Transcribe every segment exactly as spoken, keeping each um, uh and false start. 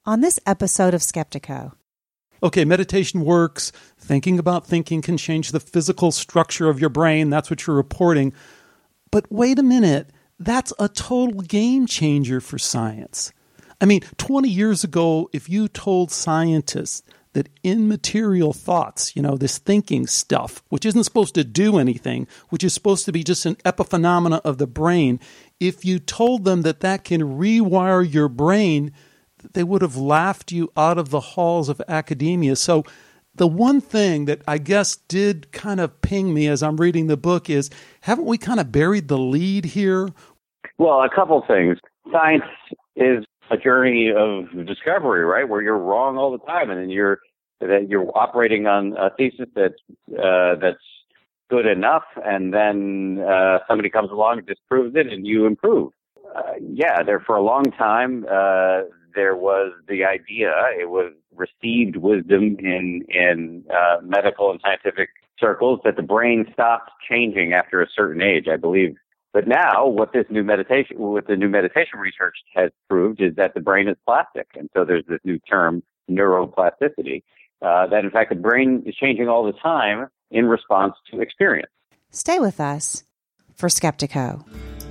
on this episode of Skeptiko. Okay, meditation works. Thinking about thinking can change the physical structure of your brain. That's what you're reporting. But wait a minute. That's a total game changer for science. I mean, twenty years ago, if you told scientists that immaterial thoughts, you know, this thinking stuff, which isn't supposed to do anything, which is supposed to be just an epiphenomena of the brain, if you told them that that can rewire your brain, they would have laughed you out of the halls of academia. So the one thing that I guess did kind of ping me as I'm reading the book is, haven't we kind of buried the lead here? Well, a couple things. Science is a journey of discovery, right? Where you're wrong all the time, and then you're that you're operating on a thesis that's uh, that's good enough, and then uh, somebody comes along and disproves it, and you improve. Uh, yeah, there for a long time uh, there was the idea. It was received wisdom in in uh, medical and scientific circles that the brain stopped changing after a certain age, I believe. But now, what this new meditation, what the new meditation research has proved is that the brain is plastic, and so there's this new term, neuroplasticity. Uh, that in fact the brain is changing all the time in response to experience. Stay with us for Skeptiko.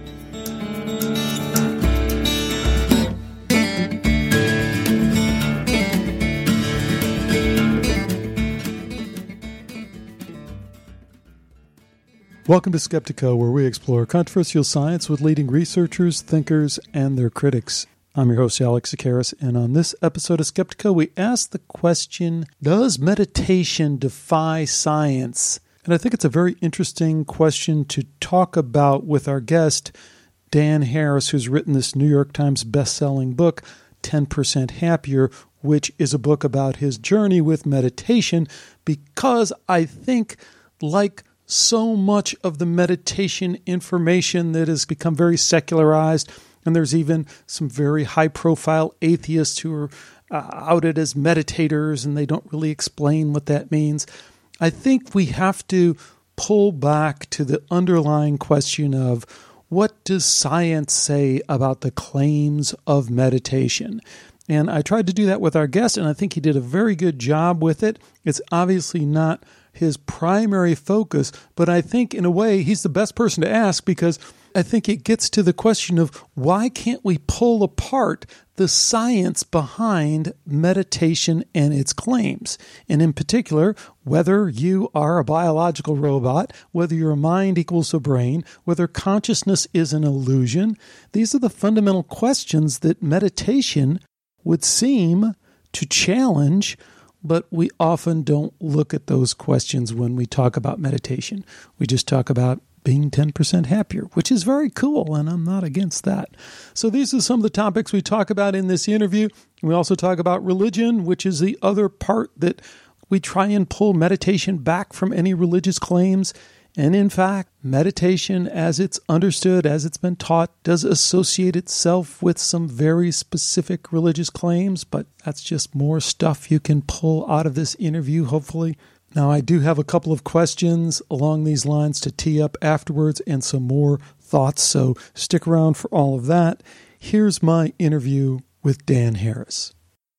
Welcome to Skeptiko, where we explore controversial science with leading researchers, thinkers, and their critics. I'm your host, Alex Tsakiris, and on this episode of Skeptiko, we ask the question, does meditation defy science? And I think it's a very interesting question to talk about with our guest, Dan Harris, who's written this New York Times best-selling book, ten percent Happier, which is a book about his journey with meditation, because I think, like so much of the meditation information that has become very secularized, and there's even some very high-profile atheists who are uh, outed as meditators, and they don't really explain what that means. I think we have to pull back to the underlying question of, what does science say about the claims of meditation? And I tried to do that with our guest, and I think he did a very good job with it. It's obviously not his primary focus, but I think in a way he's the best person to ask, because I think it gets to the question of, why can't we pull apart the science behind meditation and its claims? And in particular, whether you are a biological robot, whether your mind equals a brain, whether consciousness is an illusion, these are the fundamental questions that meditation would seem to challenge. But we often don't look at those questions when we talk about meditation. We just talk about being ten percent happier, which is very cool, and I'm not against that. So these are some of the topics we talk about in this interview. We also talk about religion, which is the other part that we try and pull meditation back from any religious claims. And in fact, meditation, as it's understood, as it's been taught, does associate itself with some very specific religious claims, but that's just more stuff you can pull out of this interview, hopefully. Now, I do have a couple of questions along these lines to tee up afterwards and some more thoughts, so stick around for all of that. Here's my interview with Dan Harris.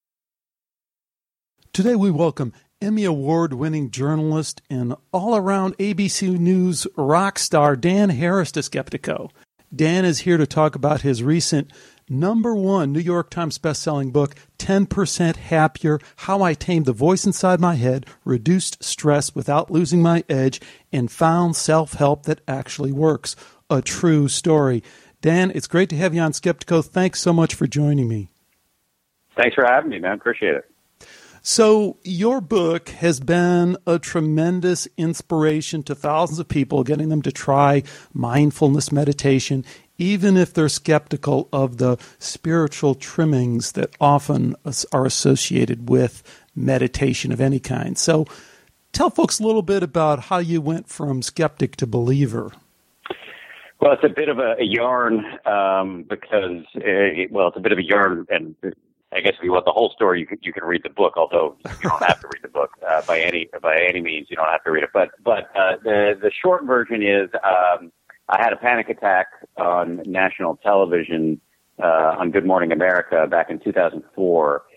Today we welcome Emmy Award-winning journalist and all-around A B C News rock star Dan Harris to Skeptiko. Dan is here to talk about his recent number one New York Times bestselling book, ten percent Happier, How I Tamed the Voice Inside My Head, Reduced Stress Without Losing My Edge, and Found Self-Help That Actually Works. A true story. Dan, it's great to have you on Skeptiko. Thanks so much for joining me. Thanks for having me, man. Appreciate it. So your book has been a tremendous inspiration to thousands of people, getting them to try mindfulness meditation, even if they're skeptical of the spiritual trimmings that often are associated with meditation of any kind. So tell folks a little bit about how you went from skeptic to believer. Well, it's a bit of a, a yarn um, because, it, well, it's a bit of a yarn, and I guess if you want the whole story, you can, you can read the book, although you don't have to read the book uh, by any by any means. You don't have to read it. But but uh, the the short version is um, I had a panic attack on national television uh, on Good Morning America back in two thousand four,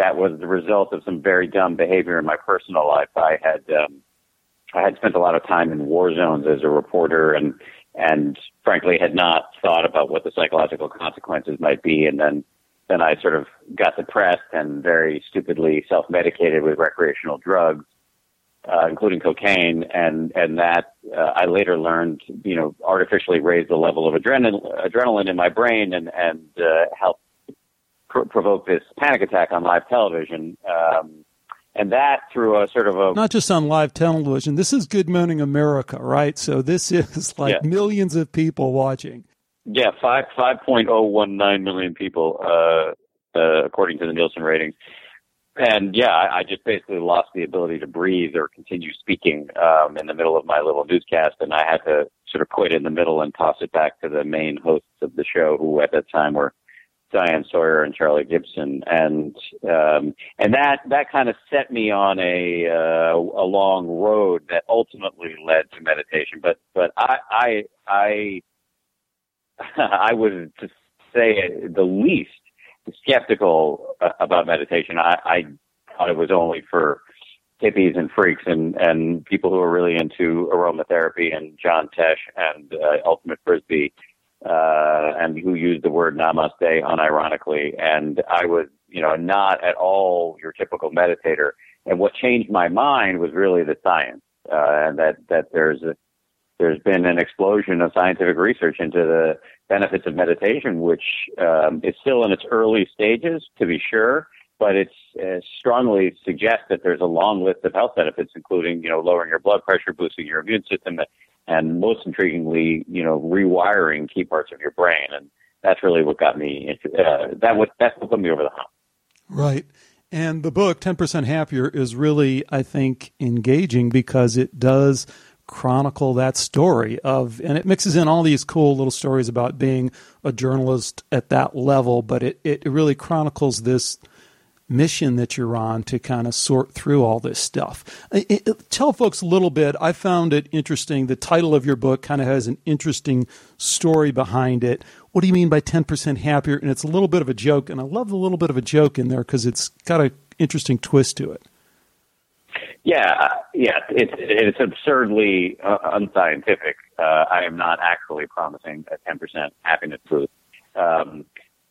that was the result of some very dumb behavior in my personal life. I had um, I had spent a lot of time in war zones as a reporter, and and frankly had not thought about what the psychological consequences might be. And then then I sort of got depressed and very stupidly self-medicated with recreational drugs, uh, including cocaine. And and that uh, I later learned, you know, artificially raised the level of adrenal- adrenaline in my brain and and uh, helped pr- provoke this panic attack on live television. Um, And that through a sort of a... Not just on live television. This is Good Morning America, right? So this is like yeah. millions of people watching. Yeah, five five point oh one nine million people, uh, uh, according to the Nielsen ratings. And yeah, I, I just basically lost the ability to breathe or continue speaking um, in the middle of my little newscast, and I had to sort of quit in the middle and toss it back to the main hosts of the show, who at that time were Diane Sawyer and Charlie Gibson, and um, and that that kind of set me on a uh, a long road that ultimately led to meditation. But but I I I, I would to say the least skeptical about meditation. I, I thought it was only for hippies and freaks and and people who are really into aromatherapy and John Tesh and uh, Ultimate Frisbee. Uh, and who used the word namaste unironically. And I was, you know, not at all your typical meditator. And what changed my mind was really the science, uh, and that, that there's a, there's been an explosion of scientific research into the benefits of meditation, which, um, is still in its early stages, to be sure, but it's uh, strongly suggests that there's a long list of health benefits, including, you know, lowering your blood pressure, boosting your immune system, and most intriguingly, you know, rewiring key parts of your brain. And that's really what got me into uh, that. What that's what put me over the hump. Right. And the book, ten percent Happier, is really, I think, engaging because it does chronicle that story of, and it mixes in all these cool little stories about being a journalist at that level, but it, it really chronicles this mission that you're on to kind of sort through all this stuff. It, it, tell folks a little bit. I found it interesting. The title of your book kind of has an interesting story behind it. What do you mean by ten percent Happier? And it's a little bit of a joke, and I love the little bit of a joke in there because it's got an interesting twist to it. Yeah, yeah, it's it's absurdly uh, unscientific. Uh, I am not actually promising a ten percent happiness boost. Um,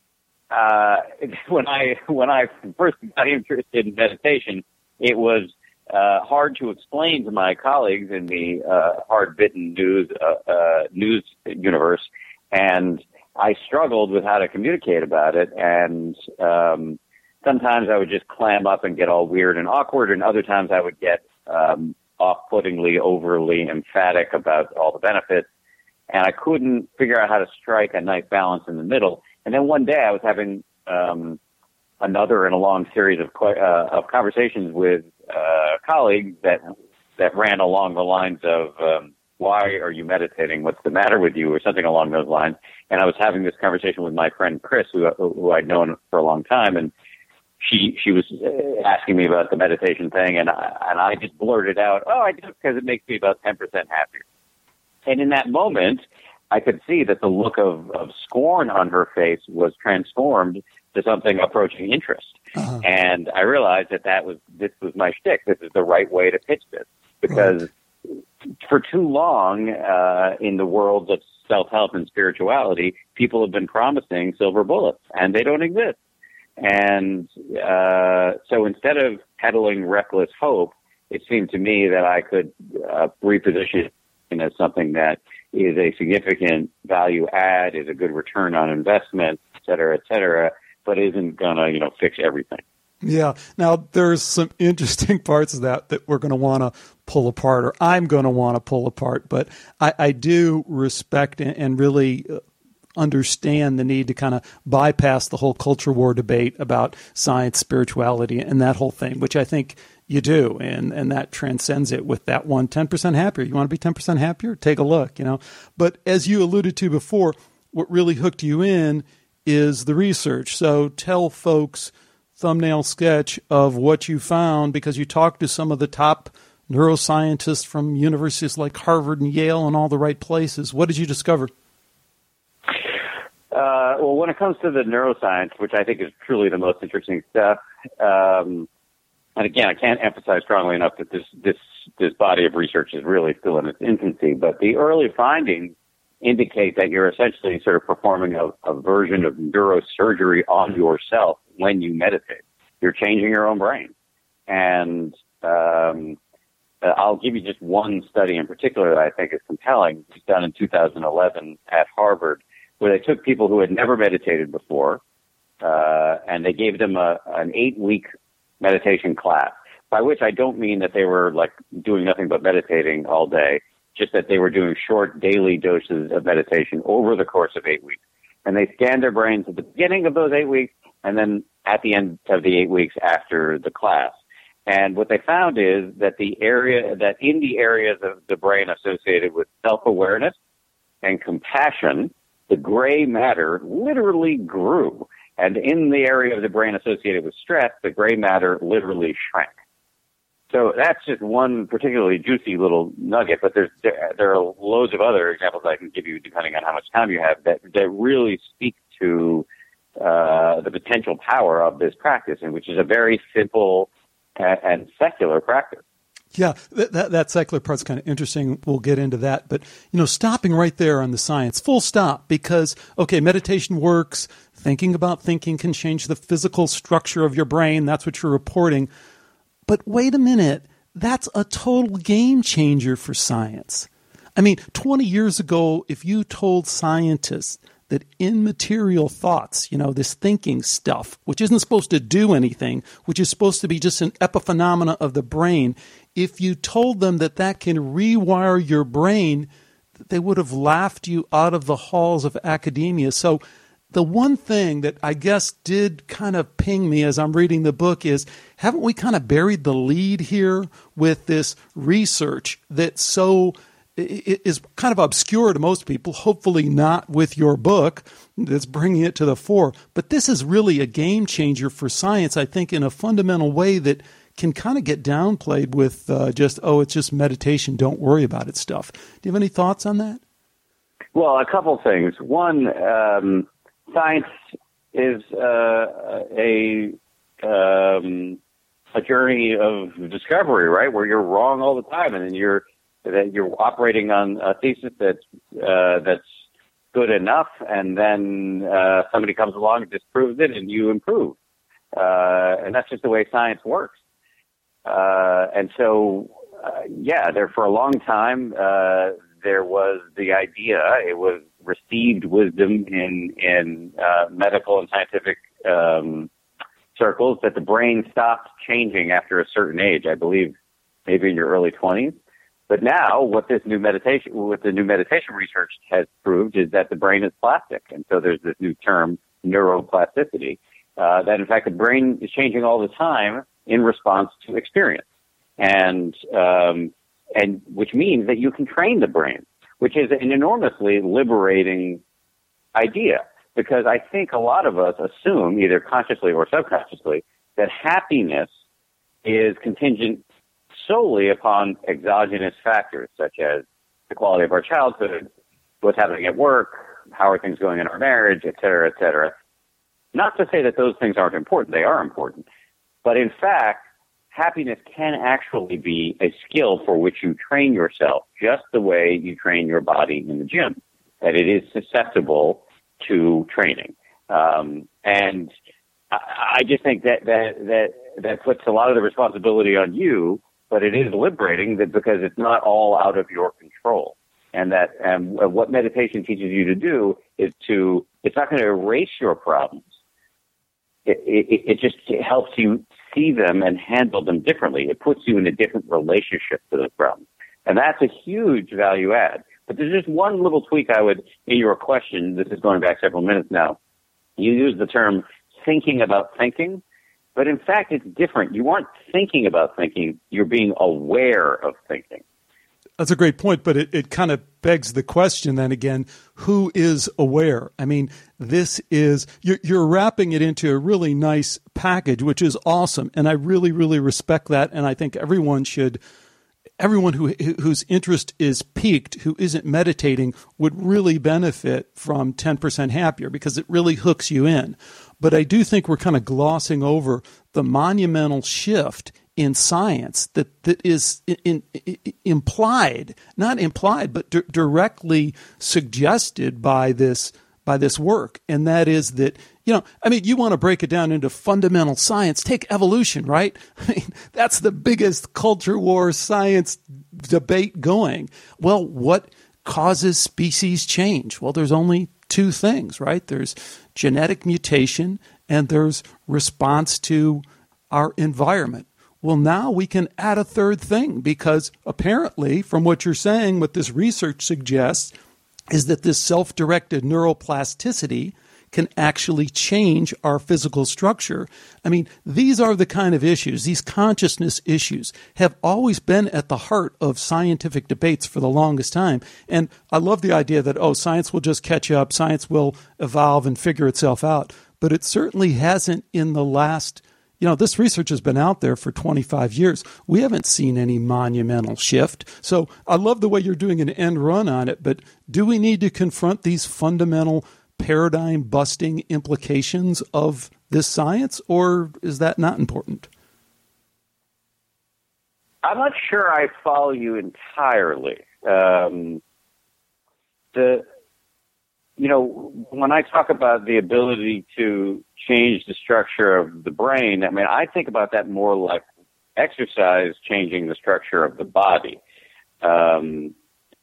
Uh, when I, when I first got interested in meditation, it was, uh, hard to explain to my colleagues in the, uh, hard-bitten news, uh, uh, news universe. And I struggled with how to communicate about it. And, um, sometimes I would just clam up and get all weird and awkward. And other times I would get, um, off-puttingly, overly emphatic about all the benefits. And I couldn't figure out how to strike a nice balance in the middle. And then one day I was having um, another in a long series of uh, of conversations with uh, colleagues that that ran along the lines of um, "Why are you meditating? What's the matter with you?" or something along those lines. And I was having this conversation with my friend Chris, who who I'd known for a long time, and she she was asking me about the meditation thing, and I, and I just blurted out, "Oh, I do it because it makes me about ten percent happier." And in that moment, I could see that the look of, of scorn on her face was transformed to something approaching interest. Uh-huh. And I realized that that was, this was my shtick. This is the right way to pitch this. Because right. for too long, uh, in the worlds of self-help and spirituality, people have been promising silver bullets, and they don't exist. And, uh, so instead of peddling reckless hope, it seemed to me that I could, uh, reposition it as something that is a significant value add, is a good return on investment, et cetera, et cetera, but isn't going to, you know, fix everything. Yeah. Now, there's some interesting parts of that that we're going to want to pull apart, or I'm going to want to pull apart, but I, I do respect and, and really understand the need to kind of bypass the whole culture war debate about science, spirituality, and that whole thing, which I think you do, and, and that transcends it with that one, ten percent happier. You want to be ten percent happier? Take a look, you know. But as you alluded to before, what really hooked you in is the research. So tell folks, thumbnail sketch of what you found, because you talked to some of the top neuroscientists from universities like Harvard and Yale and all the right places. What did you discover? Uh, well, when it comes to the neuroscience, which I think is truly the most interesting stuff, um, and again, I can't emphasize strongly enough that this this this body of research is really still in its infancy. But the early findings indicate that you're essentially sort of performing a, a version of neurosurgery on yourself when you meditate. You're changing your own brain, and um, I'll give you just one study in particular that I think is compelling. It was done in two thousand eleven at Harvard, where they took people who had never meditated before, uh, and they gave them a, an eight-week meditation class, by which I don't mean that they were like doing nothing but meditating all day, just that they were doing short daily doses of meditation over the course of eight weeks. And they scanned their brains at the beginning of those eight weeks and then at the end of the eight weeks after the class. And what they found is that the area, that in the areas of the brain associated with self-awareness and compassion, the gray matter literally grew. And in the area of the brain associated with stress, the gray matter literally shrank. So that's just one particularly juicy little nugget, but there's, there, there are loads of other examples I can give you depending on how much time you have that, that really speak to uh, the potential power of this practice, and which is a very simple and, and secular practice. Yeah, that, that, that secular part's kind of interesting. We'll get into that. But, you know, stopping right there on the science, full stop, because, okay, meditation works. Thinking about thinking can change the physical structure of your brain. That's what you're reporting. But wait a minute, that's a total game changer for science. I mean, twenty years ago, if you told scientists that immaterial thoughts, you know, this thinking stuff, which isn't supposed to do anything, which is supposed to be just an epiphenomena of the brain, if you told them that that can rewire your brain, they would have laughed you out of the halls of academia. So the one thing that I guess did kind of ping me as I'm reading the book is, haven't we kind of buried the lead here with this research that so is kind of obscure to most people, hopefully not with your book that's bringing it to the fore. But this is really a game changer for science, I think, in a fundamental way that can kind of get downplayed with uh, just, oh, it's just meditation, don't worry about it stuff. Do you have any thoughts on that? Well, a couple things. One, um, science is uh, a um, a journey of discovery, right? Where you're wrong all the time, and then you're that you're operating on a thesis that's uh, that's good enough, and then uh, somebody comes along and disproves it, and you improve. Uh, and that's just the way science works. Uh, and so, uh, yeah, there for a long time uh, there was the idea. It was received wisdom in in uh, medical and scientific um, circles that the brain stopped changing after a certain age. I believe maybe in your early twenties. But now, what this new meditation, what the new meditation research has proved, is that the brain is plastic, and so there's this new term, neuroplasticity. Uh, that in fact the brain is changing all the time in response to experience, and um, and which means that you can train the brain, which is an enormously liberating idea. Because I think a lot of us assume, either consciously or subconsciously, that happiness is contingent solely upon exogenous factors, such as the quality of our childhood, what's happening at work, how are things going in our marriage, et cetera, et cetera. Not to say that those things aren't important. They are important. But in fact, happiness can actually be a skill for which you train yourself, just the way you train your body in the gym, that it is susceptible to training. Um, and I, I just think that, that, that, that puts a lot of the responsibility on you, but it is liberating that because it's not all out of your control. And that um, what meditation teaches you to do is to, it's not going to erase your problems. It, it, it just helps you see them and handle them differently. It puts you in a different relationship to those problems. And that's a huge value add. But there's just one little tweak I would, in your question, this is going back several minutes now, you use the term thinking about thinking, but in fact it's different. You aren't thinking about thinking, you're being aware of thinking. That's a great point, but it, it kind of begs the question then again, who is aware? I mean, this is, you're, you're wrapping it into a really nice package, which is awesome. And I really, really respect that. And I think everyone should everyone who whose interest is piqued, who isn't meditating, would really benefit from ten percent Happier because it really hooks you in. But I do think we're kind of glossing over the monumental shift in science that, that is in, in, in, implied, not implied, but d- directly suggested by this by this work. And that is that, you know, I mean, you want to break it down into fundamental science, take evolution, right? I mean, that's the biggest culture war science debate going. Well, what causes species change? Well, there's only two things, right? There's genetic mutation and there's response to our environment. Well, now we can add a third thing because apparently, from what you're saying, what this research suggests is that this self-directed neuroplasticity can actually change our physical structure. I mean, these are the kind of issues, these consciousness issues have always been at the heart of scientific debates for the longest time. And I love the idea that, oh, science will just catch up, science will evolve and figure itself out. But it certainly hasn't in the last, you know, this research has been out there for twenty-five years. We haven't seen any monumental shift. So I love the way you're doing an end run on it, but do we need to confront these fundamental paradigm-busting implications of this science, or is that not important? I'm not sure I follow you entirely. Um, the, you know, when I talk about the ability to change the structure of the brain, I mean, I think about that more like exercise changing the structure of the body. Um,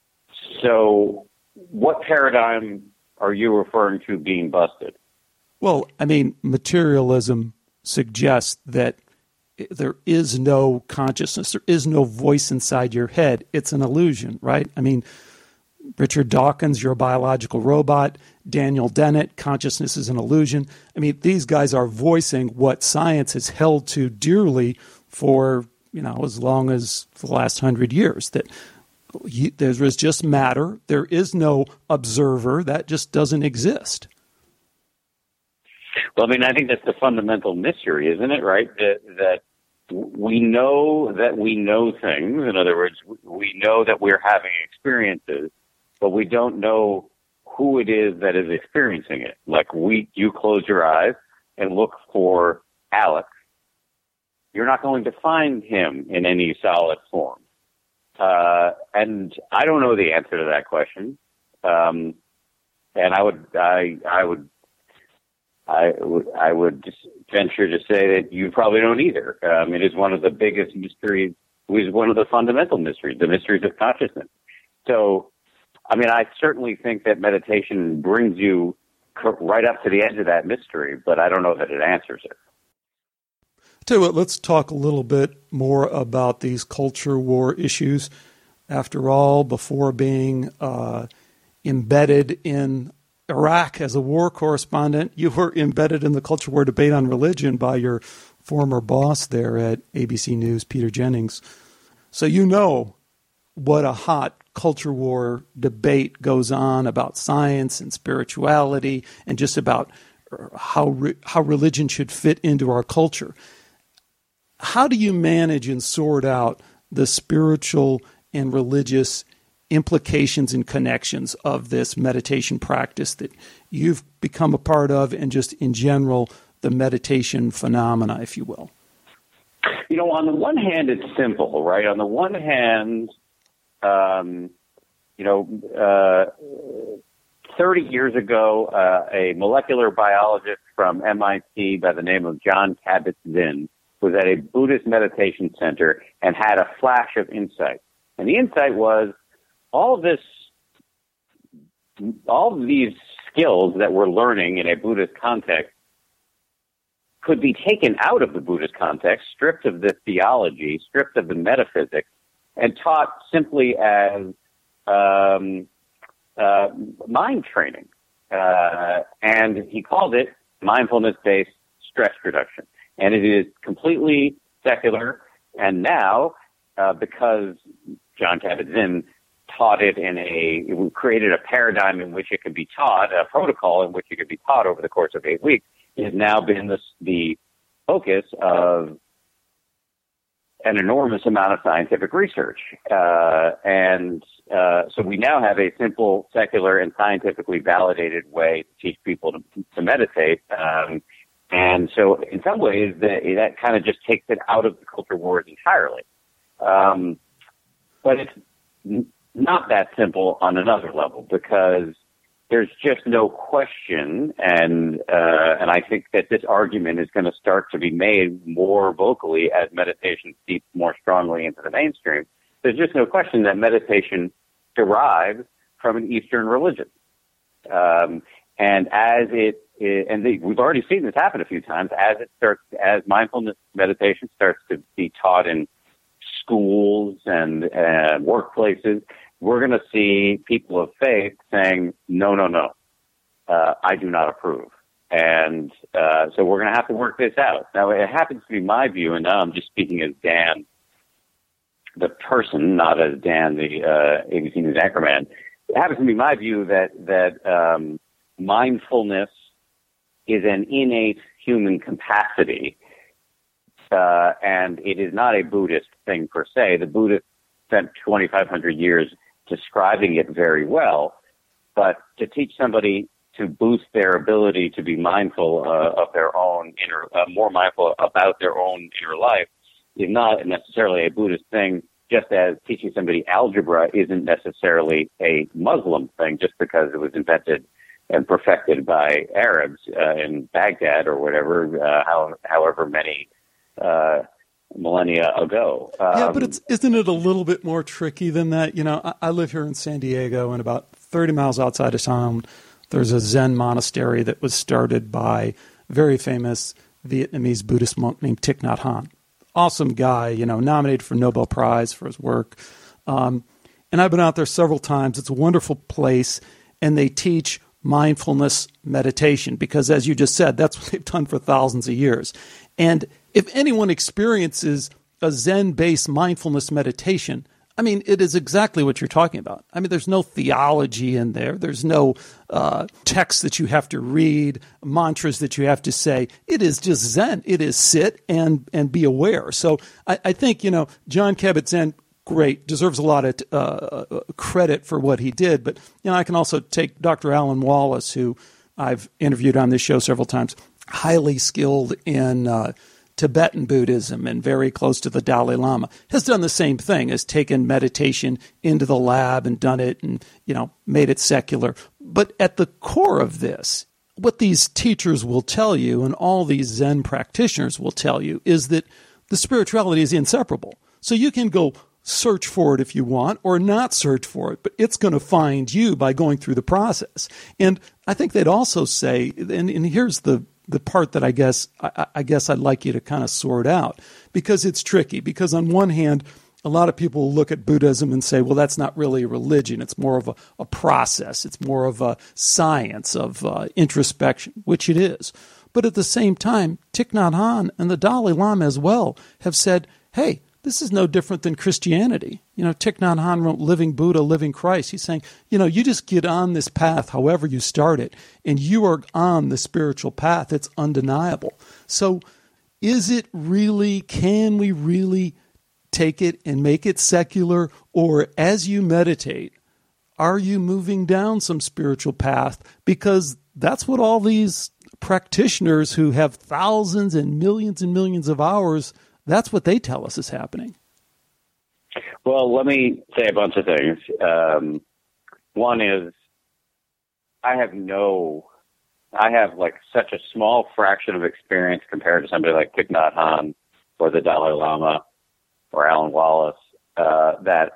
so what paradigm are you referring to being busted? Well, I mean, materialism suggests that there is no consciousness. There is no voice inside your head. It's an illusion, right? I mean, Richard Dawkins, you're a biological robot. Daniel Dennett, consciousness is an illusion. I mean, these guys are voicing what science has held to dearly for, you know, as long as the last hundred years, that there is just matter. There is no observer. That just doesn't exist. Well, I mean, I think that's the fundamental mystery, isn't it, right? That, that we know that we know things. In other words, we know that we're having experiences, but we don't know who it is that is experiencing it. Like we, you close your eyes and look for Alex. You're not going to find him in any solid form. Uh, and I don't know the answer to that question. Um, and I would, I, I would, I would, I would just venture to say that you probably don't either. Um, it is one of the biggest mysteries. It is one of the fundamental mysteries, the mysteries of consciousness. So, I mean, I certainly think that meditation brings you right up to the edge of that mystery, but I don't know that it answers it. Tell you what, let's talk a little bit more about these culture war issues. After all, before being uh, embedded in Iraq as a war correspondent, you were embedded in the culture war debate on religion by your former boss there at A B C News, Peter Jennings. So you know what a hot culture war debate goes on about science and spirituality and just about how re- how religion should fit into our culture. How do you manage and sort out the spiritual and religious implications and connections of this meditation practice that you've become a part of, and just in general, the meditation phenomena, if you will? You know, on the one hand, it's simple, right? On the one hand, um, you know, uh, thirty years ago, uh, a molecular biologist from M I T by the name of Jon Kabat-Zinn was at a Buddhist meditation center and had a flash of insight. And the insight was all this, all of these skills that we're learning in a Buddhist context could be taken out of the Buddhist context, stripped of the theology, stripped of the metaphysics, and taught simply as um, uh, mind training. Uh, and he called it mindfulness-based stress reduction. And it is completely secular. And now, uh, because Jon Kabat-Zinn taught it in a, it created a paradigm in which it could be taught, a protocol in which it could be taught over the course of eight weeks, it has now been the, the focus of an enormous amount of scientific research. Uh, and uh, so we now have a simple, secular, and scientifically validated way to teach people to, to meditate. Um, and so in some ways, that, that kind of just takes it out of the culture wars entirely. Um, but it's n- not that simple on another level, because there's just no question, and uh, and I think that this argument is going to start to be made more vocally as meditation seeps more strongly into the mainstream. There's just no question that meditation derives from an Eastern religion, um, and as it and the, we've already seen this happen a few times. As it starts, as mindfulness meditation starts to be taught in schools and uh, workplaces, we're going to see people of faith saying, no, no, no, uh, I do not approve. And uh, so we're going to have to work this out. Now, it happens to be my view, and now I'm just speaking as Dan, the person, not as Dan, the uh, A B C News anchorman. It happens to be my view that, that um, mindfulness is an innate human capacity, uh, and it is not a Buddhist thing per se. The Buddhists spent twenty-five hundred years describing it very well, but to teach somebody to boost their ability to be mindful uh, of their own inner, uh, more mindful about their own inner life is not necessarily a Buddhist thing, just as teaching somebody algebra isn't necessarily a Muslim thing just because it was invented and perfected by Arabs uh, in Baghdad or whatever, uh, how, however many uh millennia ago. Um, yeah, but it's, isn't it a little bit more tricky than that? You know, I, I live here in San Diego, and about thirty miles outside of town, there's a Zen monastery that was started by a very famous Vietnamese Buddhist monk named Thich Nhat Hanh. Awesome guy, you know, nominated for Nobel Prize for his work. Um, and I've been out there several times. It's a wonderful place, and they teach mindfulness meditation because, as you just said, that's what they've done for thousands of years. And if anyone experiences a Zen-based mindfulness meditation, I mean, it is exactly what you're talking about. I mean, there's no theology in there. There's no uh, text that you have to read, mantras that you have to say. It is just Zen. It is sit and and be aware. So I, I think, you know, Jon Kabat-Zinn, great, deserves a lot of uh, credit for what he did. But, you know, I can also take Doctor Alan Wallace, who I've interviewed on this show several times, highly skilled in uh, Tibetan Buddhism and very close to the Dalai Lama, has done the same thing, has taken meditation into the lab and done it and, you know, made it secular. But at the core of this, what these teachers will tell you and all these Zen practitioners will tell you is that the spirituality is inseparable. So you can go search for it if you want or not search for it, but it's going to find you by going through the process. And I think they'd also say, and, and here's the the part that I guess I, I guess I'd like you to kind of sort out, because it's tricky. Because on one hand, a lot of people look at Buddhism and say, well, that's not really a religion. It's more of a, a process. It's more of a science of uh, introspection, which it is. But at the same time, Thich Nhat Hanh and the Dalai Lama as well have said, hey, this is no different than Christianity. You know, Thich Nhat Hanh wrote Living Buddha, Living Christ. He's saying, you know, you just get on this path, however you start it, and you are on the spiritual path. It's undeniable. So is it really, can we really take it and make it secular? Or as you meditate, are you moving down some spiritual path? Because that's what all these practitioners who have thousands and millions and millions of hours, that's what they tell us is happening. Well, let me say a bunch of things. Um, one is I have no, I have like such a small fraction of experience compared to somebody like Thich Nhat Hanh or the Dalai Lama or Alan Wallace, uh, that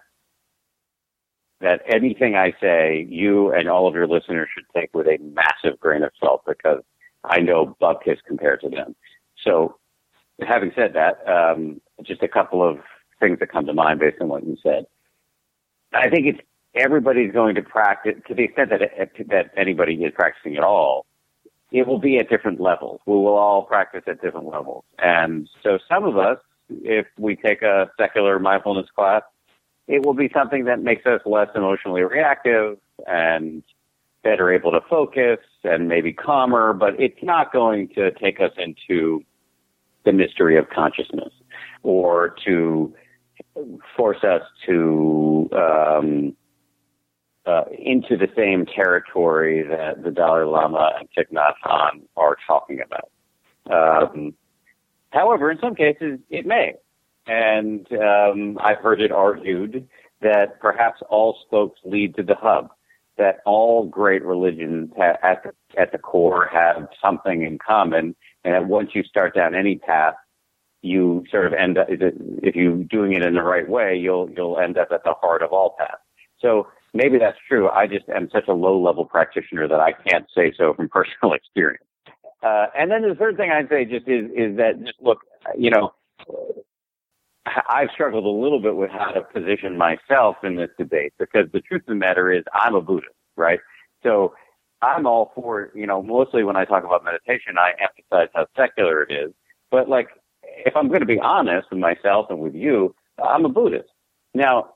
that anything I say, you and all of your listeners should take with a massive grain of salt, because I know bupkis compared to them. So, having said that, um, just a couple of things that come to mind based on what you said. I think it's everybody's going to practice, to the extent that it, that anybody is practicing at all, it will be at different levels. We will all practice at different levels. And so some of us, if we take a secular mindfulness class, it will be something that makes us less emotionally reactive and better able to focus and maybe calmer, but it's not going to take us into the mystery of consciousness. or to force us to um, uh, into the same territory that the Dalai Lama and Thich Nhat Hanh are talking about. Um, however, in some cases, it may. And um, I've heard it argued that perhaps all spokes lead to the hub, that all great religions ha- at, the, at the core have something in common, and that once you start down any path, you sort of end up, if you're doing it in the right way, you'll you'll end up at the heart of all paths. So maybe that's true. I just am such a low-level practitioner that I can't say so from personal experience. Uh, and then the third thing I'd say just is is that, just look, you know, I've struggled a little bit with how to position myself in this debate, because the truth of the matter is I'm a Buddhist, right? So I'm all for, you know, mostly when I talk about meditation, I emphasize how secular it is. But, like, if I'm going to be honest with myself and with you, I'm a Buddhist. Now,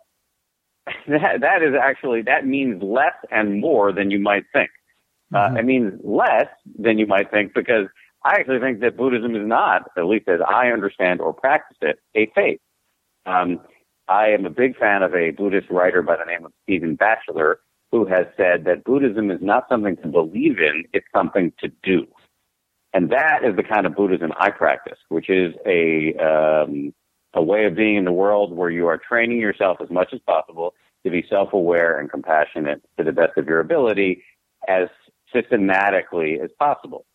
that, that is actually, that means less and more than you might think. Mm-hmm. Uh, it means less than you might think, because I actually think that Buddhism is not, at least as I understand or practice it, a faith. Um, I am a big fan of a Buddhist writer by the name of Stephen Batchelor, who has said that Buddhism is not something to believe in, it's something to do. And that is the kind of Buddhism I practice, which is a um, a way of being in the world where you are training yourself as much as possible to be self-aware and compassionate to the best of your ability as systematically as possible.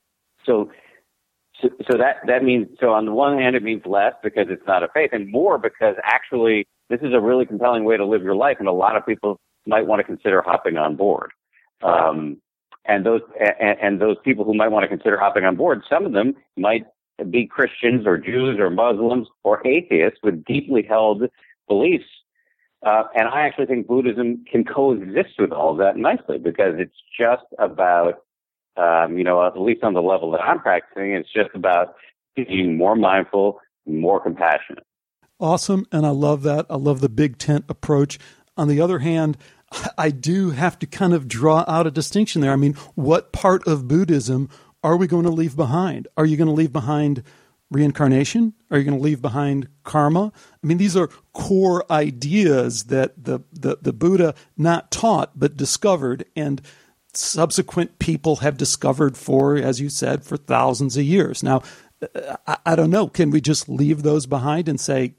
So, so, so that, that means, so on the one hand, it means less because it's not a faith, and more because actually this is a really compelling way to live your life, and a lot of people might want to consider hopping on board. Um, and those, and, and those people who might want to consider hopping on board, some of them might be Christians or Jews or Muslims or atheists with deeply held beliefs. Uh, and I actually think Buddhism can coexist with all of that nicely, because it's just about, Um, you know, at least on the level that I'm practicing, it's just about being more mindful, more compassionate. Awesome. And I love that. I love the big tent approach. On the other hand, I do have to kind of draw out a distinction there. I mean, what part of Buddhism are we going to leave behind? Are you going to leave behind reincarnation? Are you going to leave behind karma? I mean, these are core ideas that the, the, the Buddha not taught, but discovered, and subsequent people have discovered for, as you said, for thousands of years. Now, I, I don't know. Can we just leave those behind and say,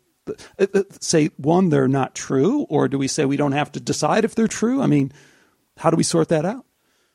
say, one, they're not true? Or do we say we don't have to decide if they're true? I mean, how do we sort that out?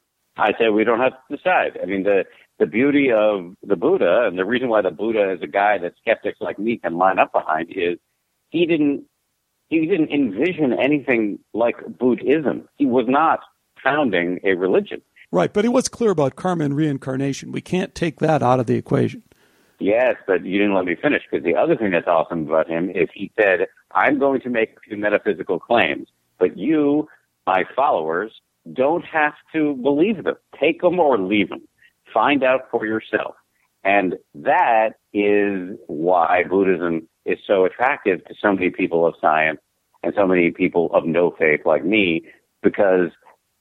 I say we don't have to decide. I mean, the, the beauty of the Buddha, and the reason why the Buddha is a guy that skeptics like me can line up behind, is he didn't, he didn't envision anything like Buddhism. He was not founding a religion. Right, but he was clear about karma and reincarnation. We can't take that out of the equation. Yes, but you didn't let me finish, because the other thing that's awesome about him is he said, I'm going to make a few metaphysical claims, but you, my followers, don't have to believe them. Take them or leave them. Find out for yourself. And that is why Buddhism is so attractive to so many people of science and so many people of no faith like me, because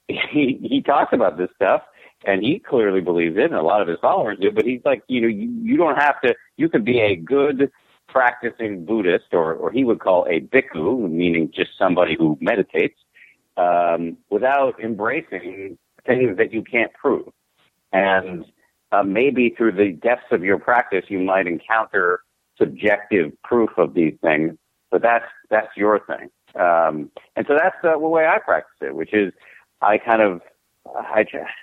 he, he talks about this stuff, and he clearly believes it, and a lot of his followers do, but he's like, you know, you, you don't have to, you could be a good practicing Buddhist, or, or he would call a bhikkhu, meaning just somebody who meditates, um, without embracing things that you can't prove. And uh, maybe through the depths of your practice, you might encounter subjective proof of these things, but that's, that's your thing. Um, and so that's the way I practice it, which is, I kind of, I,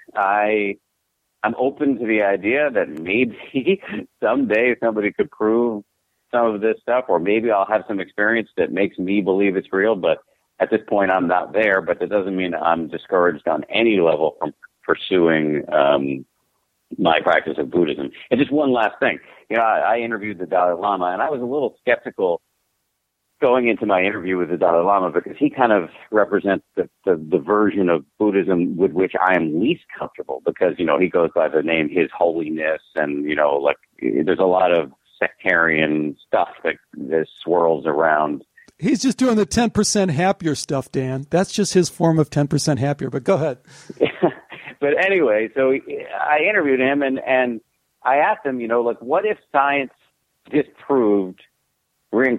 I, I'm open to the idea that maybe someday somebody could prove some of this stuff, or maybe I'll have some experience that makes me believe it's real. But at this point, I'm not there. But that doesn't mean I'm discouraged on any level from pursuing um, my practice of Buddhism. And just one last thing, you know, I, I interviewed the Dalai Lama, and I was a little skeptical going into my interview with the Dalai Lama, because he kind of represents the, the, the version of Buddhism with which I am least comfortable, because, you know, he goes by the name His Holiness, and, you know, like, there's a lot of sectarian stuff that, that swirls around. He's just doing the ten percent happier stuff, Dan. That's just his form of ten percent happier, but go ahead. But anyway, so I interviewed him, and, and I asked him, you know, like, what if science disproved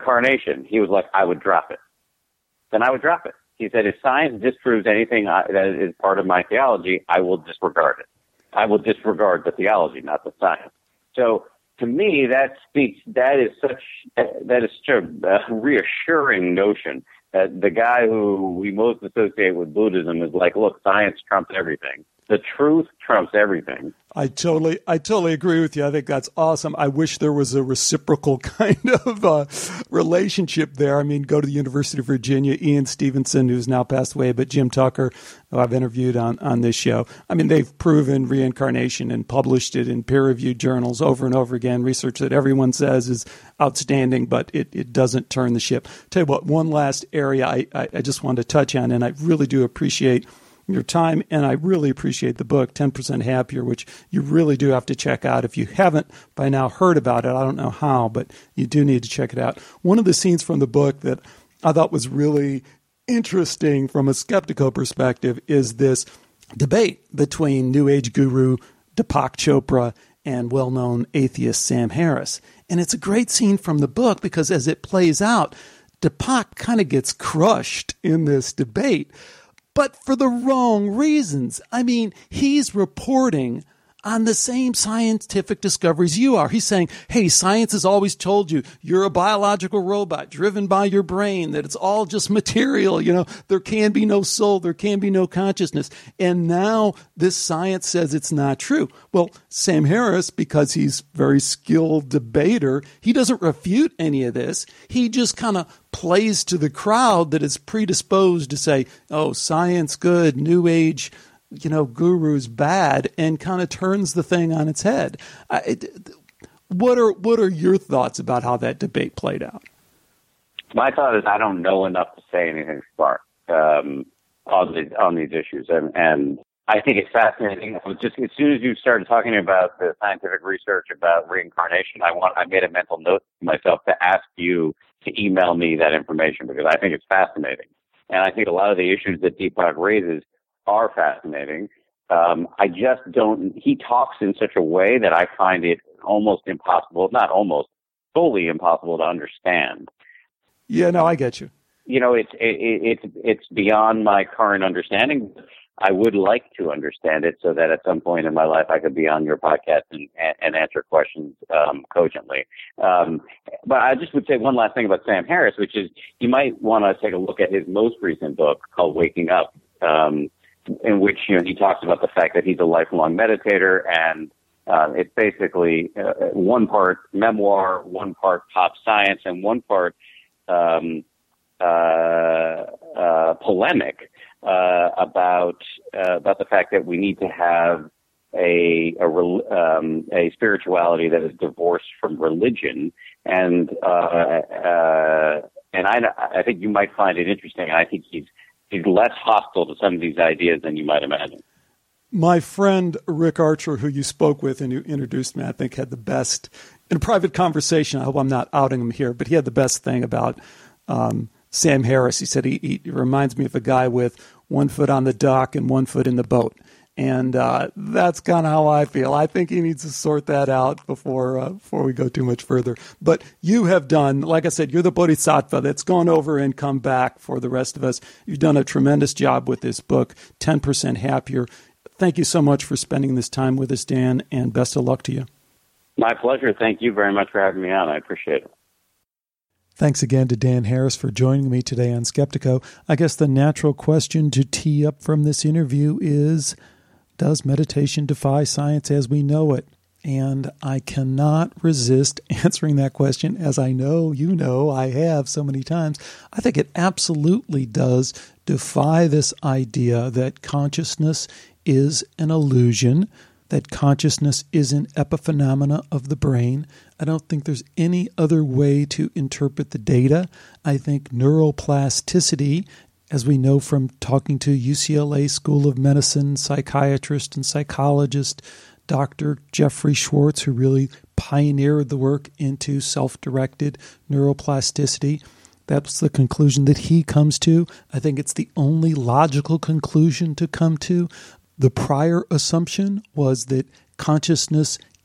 reincarnation, he was like, I would drop it. Then I would drop it. He said, if science disproves anything I, that is part of my theology, I will disregard it. I will disregard the theology, not the science. So to me, that speaks, that is such, that is such a reassuring notion that the guy who we most associate with Buddhism is like, look, science trumps everything. The truth trumps everything. I totally, I totally agree with you. I think that's awesome. I wish there was a reciprocal kind of uh, relationship there. I mean, go to the University of Virginia, Ian Stevenson, who's now passed away, but Jim Tucker, who I've interviewed on, on this show. I mean, they've proven reincarnation and published it in peer-reviewed journals over and over again, research that everyone says is outstanding, but it, it doesn't turn the ship. Tell you what, one last area I, I, I just wanted to touch on, and I really do appreciate your time, and I really appreciate the book, ten percent Happier, which you really do have to check out. If you haven't by now heard about it, I don't know how, but you do need to check it out. One of the scenes from the book that I thought was really interesting from a Skeptiko perspective is this debate between New Age guru Deepak Chopra and well-known atheist Sam Harris. And it's a great scene from the book because as it plays out, Deepak kind of gets crushed in this debate, but for the wrong reasons. I mean, he's reporting on the same scientific discoveries you are. He's saying, hey, science has always told you you're a biological robot driven by your brain, that it's all just material. You know, there can be no soul, there can be no consciousness. And now this science says it's not true. Well, Sam Harris, because he's a very skilled debater, he doesn't refute any of this. He just kind of plays to the crowd that is predisposed to say, oh, science good, New Age, you know, guru's bad, and kind of turns the thing on its head. I, it, what are what are your thoughts about how that debate played out? My thought is I don't know enough to say anything smart um, on the, on these issues, and, and I think it's fascinating. Just as soon as you started talking about the scientific research about reincarnation, I want I made a mental note to myself to ask you to email me that information because I think it's fascinating, and I think a lot of the issues that Deepak raises are fascinating. Um, I just don't, he talks in such a way that I find it almost impossible, not almost, fully impossible to understand. Yeah, no, I get you. You know, it's, it, it's, it's beyond my current understanding. I would like to understand it so that at some point in my life I could be on your podcast and, and answer questions um, cogently. Um, but I just would say one last thing about Sam Harris, which is you might want to take a look at his most recent book called Waking Up, um, in which, you know, he talks about the fact that he's a lifelong meditator, and uh, it's basically uh, one part memoir, one part pop science, and one part um, uh, uh, polemic uh, about uh, about the fact that we need to have a a, um, a spirituality that is divorced from religion, and uh, uh, and I I think you might find it interesting. I think he's He's less hostile to some of these ideas than you might imagine. My friend Rick Archer, who you spoke with and who introduced me, I think had the best, in a private conversation, I hope I'm not outing him here, but he had the best thing about um, Sam Harris. He said he, he reminds me of a guy with one foot on the dock and one foot in the boat. And uh, that's kind of how I feel. I think he needs to sort that out before uh, before we go too much further. But you have done, like I said, you're the bodhisattva that's gone over and come back for the rest of us. You've done a tremendous job with this book, ten percent Happier. Thank you so much for spending this time with us, Dan, and best of luck to you. My pleasure. Thank you very much for having me on. I appreciate it. Thanks again to Dan Harris for joining me today on Skeptiko. I guess the natural question to tee up from this interview is, does meditation defy science as we know it? And I cannot resist answering that question, as I know you know I have so many times. I think it absolutely does defy this idea that consciousness is an illusion, that consciousness is an epiphenomena of the brain. I don't think there's any other way to interpret the data. I think neuroplasticity, as we know from talking to U C L A School of Medicine psychiatrist and psychologist Doctor Jeffrey Schwartz, who really pioneered the work into self-directed neuroplasticity. That's the conclusion that he comes to. I think it's the only logical conclusion to come to. The prior assumption was that consciousness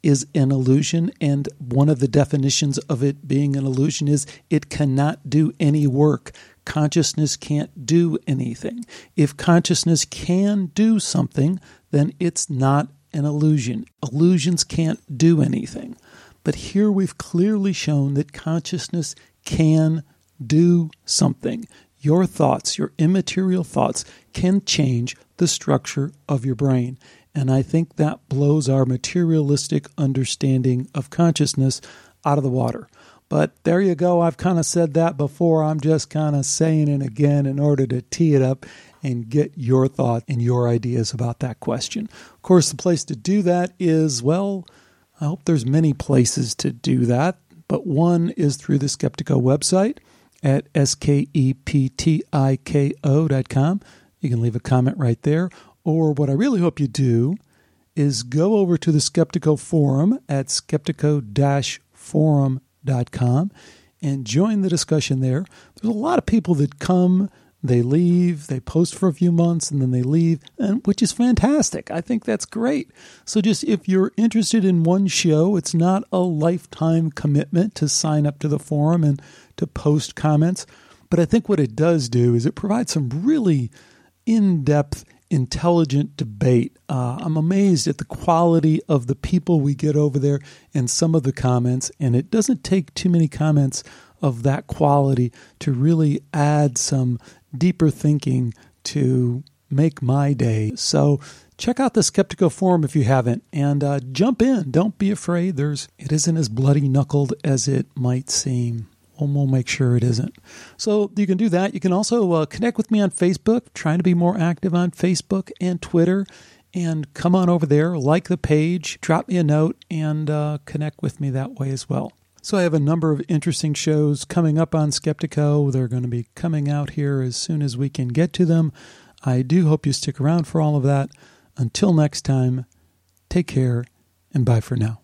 is an illusion, and one of the definitions of it being an illusion is it cannot do any work. Consciousness can't do anything. If consciousness can do something, then it's not an illusion. Illusions can't do anything. But here we've clearly shown that consciousness can do something. Your thoughts, your immaterial thoughts, can change the structure of your brain. And I think that blows our materialistic understanding of consciousness out of the water. But there you go. I've kind of said that before. I'm just kind of saying it again in order to tee it up and get your thought and your ideas about that question. Of course, the place to do that is, well, I hope there's many places to do that, but one is through the Skeptiko website at S K E P T I K O dot com. You can leave a comment right there. Or what I really hope you do is go over to the Skeptiko forum at skeptiko dash forum dot com and join the discussion there. There's a lot of people that come, they leave, they post for a few months, and then they leave, and which is fantastic. I think that's great. So just if you're interested in one show, it's not a lifetime commitment to sign up to the forum and to post comments. But I think what it does do is it provides some really in-depth, intelligent debate. Uh, I'm amazed at the quality of the people we get over there and some of the comments, and it doesn't take too many comments of that quality to really add some deeper thinking to make my day. So check out the Skeptiko forum if you haven't, and uh, jump in. Don't be afraid. There's it isn't as bloody knuckled as it might seem. And we'll make sure it isn't. So you can do that. You can also uh, connect with me on Facebook, trying to be more active on Facebook and Twitter. And come on over there, like the page, drop me a note, and uh, connect with me that way as well. So I have a number of interesting shows coming up on Skeptiko. They're going to be coming out here as soon as we can get to them. I do hope you stick around for all of that. Until next time, take care, and bye for now.